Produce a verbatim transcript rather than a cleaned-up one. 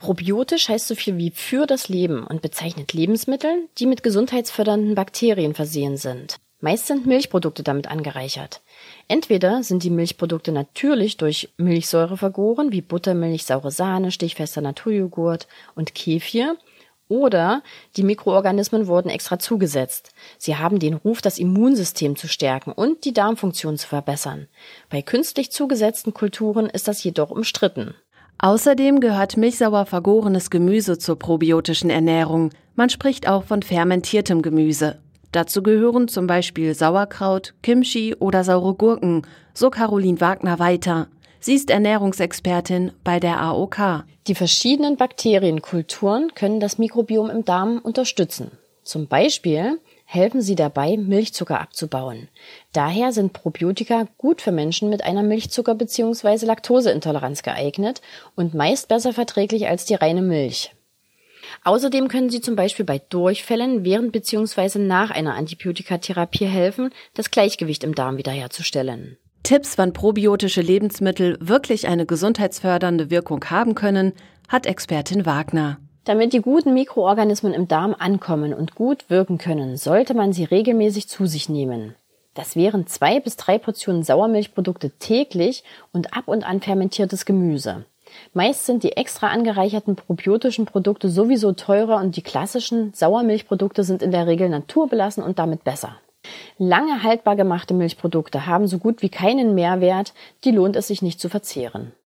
Probiotisch heißt so viel wie für das Leben und bezeichnet Lebensmittel, die mit gesundheitsfördernden Bakterien versehen sind. Meist sind Milchprodukte damit angereichert. Entweder sind die Milchprodukte natürlich durch Milchsäure vergoren, wie Buttermilch, saure Sahne, stichfester Naturjoghurt und Kefir, oder die Mikroorganismen wurden extra zugesetzt. Sie haben den Ruf, das Immunsystem zu stärken und die Darmfunktion zu verbessern. Bei künstlich zugesetzten Kulturen ist das jedoch umstritten. Außerdem gehört milchsauer vergorenes Gemüse zur probiotischen Ernährung. Man spricht auch von fermentiertem Gemüse. Dazu gehören zum Beispiel Sauerkraut, Kimchi oder saure Gurken, so Caroline Wagner weiter. Sie ist Ernährungsexpertin bei der A O K. Die verschiedenen Bakterienkulturen können das Mikrobiom im Darm unterstützen. Zum Beispiel helfen sie dabei, Milchzucker abzubauen. Daher sind Probiotika gut für Menschen mit einer Milchzucker- bzw. Laktoseintoleranz geeignet und meist besser verträglich als die reine Milch. Außerdem können sie zum Beispiel bei Durchfällen während bzw. nach einer Antibiotikatherapie helfen, das Gleichgewicht im Darm wiederherzustellen. Tipps, wann probiotische Lebensmittel wirklich eine gesundheitsfördernde Wirkung haben können, hat Expertin Wagner. Damit die guten Mikroorganismen im Darm ankommen und gut wirken können, sollte man sie regelmäßig zu sich nehmen. Das wären zwei bis drei Portionen Sauermilchprodukte täglich und ab und an fermentiertes Gemüse. Meist sind die extra angereicherten probiotischen Produkte sowieso teurer und die klassischen Sauermilchprodukte sind in der Regel naturbelassen und damit besser. Lange haltbar gemachte Milchprodukte haben so gut wie keinen Mehrwert, die lohnt es sich nicht zu verzehren.